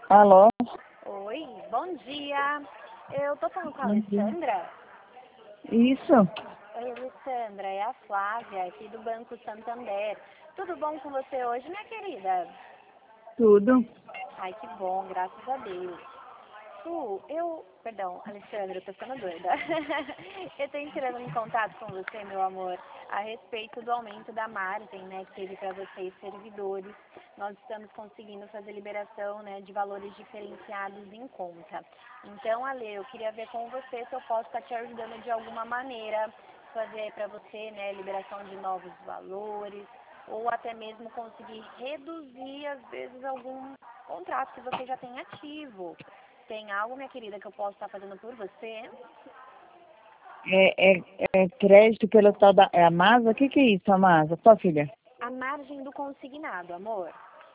Alô? Oi, bom dia. Eu tô falando com a Bom dia. Alessandra. Isso, Oi, Alessandra, é a Flávia, aqui do Banco Santander. Tudo bom com você hoje, minha querida? tudo. Ai, que bom, graças a Deus. Perdão, Alessandra, eu tô ficando doida. Eu tô entrando em contato com você, meu amor, a respeito do aumento da margem, né, que teve para vocês servidores. Nós estamos conseguindo fazer liberação, né, de valores diferenciados em conta. Então, Ale, eu queria ver com você se eu posso estar te ajudando de alguma maneira, fazer para você, né, liberação de novos valores, ou até mesmo conseguir reduzir, às vezes, algum contrato que você já tem ativo. Tem algo, minha querida, que eu posso estar fazendo por você? É crédito pelo tal da é a Masa? O que é isso, a Masa? Sua filha? A margem do consignado, amor.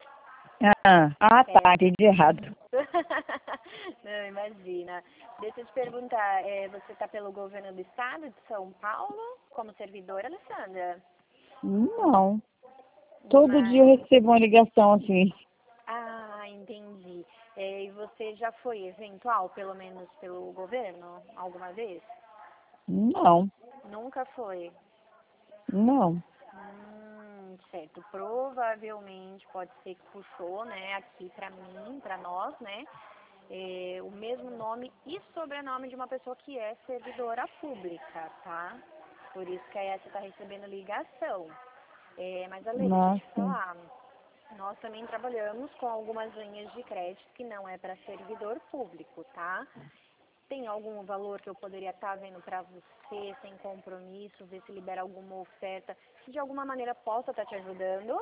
Tá, É. entendi errado. Não, imagina. Deixa eu te perguntar, você está pelo governo do estado de São Paulo como servidora, Alessandra? Não. Todo dia Mas, eu recebo uma ligação assim. entendi. E você já foi eventual, pelo menos pelo governo, alguma vez? Não, Nunca foi. não. Certo. Provavelmente pode ser que puxou, né, aqui pra mim, pra nós, né, o mesmo nome e sobrenome de uma pessoa que é servidora pública, tá? Por isso que aí você tá recebendo ligação. Mas, Ale, deixa eu te Nossa. falar, nós também trabalhamos com algumas linhas de crédito que não é para servidor público, tá? Tem algum valor que eu poderia estar vendo para você, sem compromisso, ver se libera alguma oferta, que de alguma maneira possa estar te ajudando?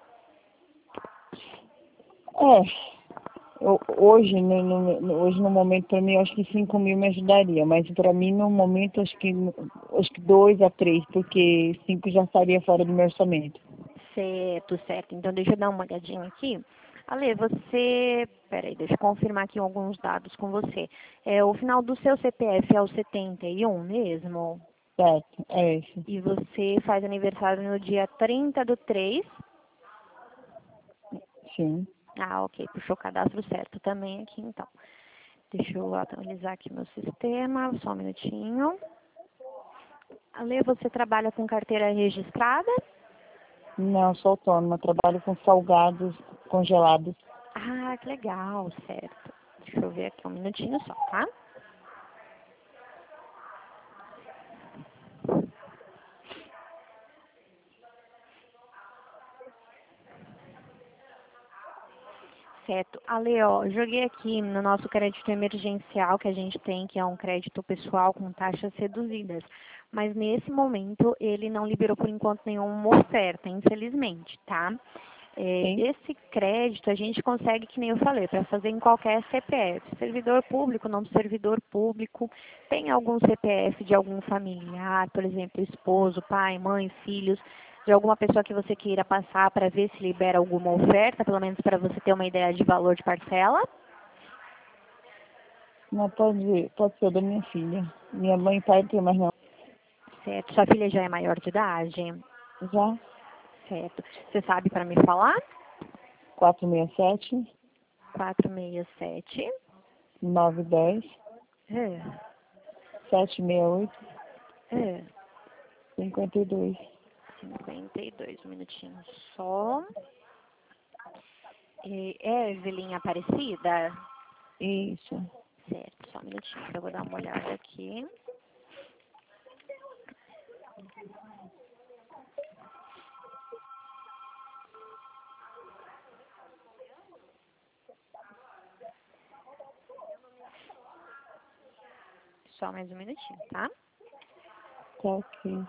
Hoje, hoje no momento, para mim, eu acho que 5.000 me ajudaria. Mas para mim, no momento, acho que 2 a 3, porque 5 já estaria fora do meu orçamento. Certo, certo. Então, deixa eu dar uma olhadinha aqui. Ale, você... Peraí, deixa eu confirmar aqui alguns dados com você. O final do seu CPF é o 71 mesmo? Certo, é isso. E você faz aniversário no dia 30/3? Sim. Ah, ok. Puxou o cadastro certo também aqui, então. Deixa eu atualizar aqui meu sistema, só um minutinho. Ale, você trabalha com carteira registrada? Não, sou autônoma, trabalho com salgados congelados. Ah, que legal, certo. Deixa eu ver aqui um minutinho só, tá? Certo. Ale, ó, joguei aqui no nosso crédito emergencial que a gente tem, que é um crédito pessoal com taxas reduzidas. Mas nesse momento ele não liberou por enquanto nenhuma oferta, infelizmente, tá? Sim. Esse crédito a gente consegue, que nem eu falei, para fazer em qualquer CPF. Servidor público, não servidor público. Tem algum CPF de algum familiar, por exemplo, esposo, pai, mãe, filhos, de alguma pessoa que você queira passar para ver se libera alguma oferta, pelo menos para você ter uma ideia de valor de parcela? Não pode ser da minha filha. Minha mãe e pai não tem mais não. Certo. Sua filha já é maior de idade? Já? Certo. Você sabe para me falar? 467, 467. 910, É. 768, É. 52. 52 minutinhos só. É Evelyn Aparecida? Isso. Certo, só um minutinho que eu vou dar uma olhada aqui. Só mais um minutinho, tá? Tá ok.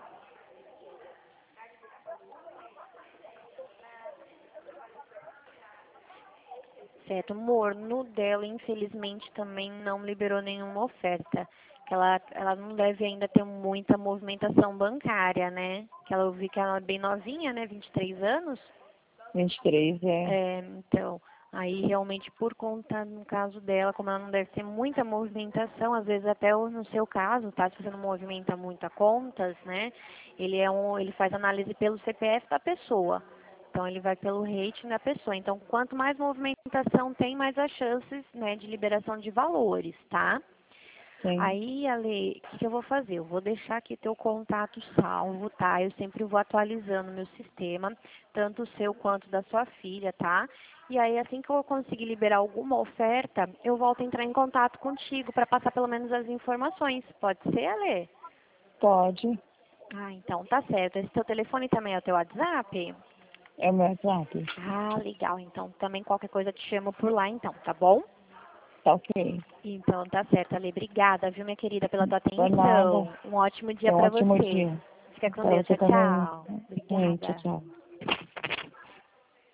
Certo, amor, no dela, infelizmente, também não liberou nenhuma oferta. Que ela não deve ainda ter muita movimentação bancária, né? Que eu vi que ela é bem novinha, né? 23 anos. 23, Então, aí realmente por conta, no caso dela, como ela não deve ter muita movimentação, às vezes até no seu caso, tá? Se você não movimenta muito a contas, né? Ele faz análise pelo CPF da pessoa. Então, ele vai pelo rating da pessoa. Então, quanto mais movimentação tem, mais as chances, né, de liberação de valores, tá? Sim. Aí, Ale, o que eu vou fazer? Eu vou deixar aqui teu contato salvo, tá? Eu sempre vou atualizando o meu sistema, tanto o seu quanto da sua filha, tá? E aí, assim que eu conseguir liberar alguma oferta, eu volto a entrar em contato contigo para passar pelo menos as informações. Pode ser, Ale? Pode. Ah, então tá certo. Esse teu telefone também é o teu WhatsApp? É o meu WhatsApp? Ah, legal. Então, também qualquer coisa te chamo por lá, então, tá bom? Tá ok. Então, tá certo, Ale. Obrigada, viu, minha querida, pela tua Por nada. atenção. Um ótimo dia Tenha um pra ótimo você. dia. Fica com Pra Deus. você Tchau, também. tchau. Tchau, Obrigada. tchau.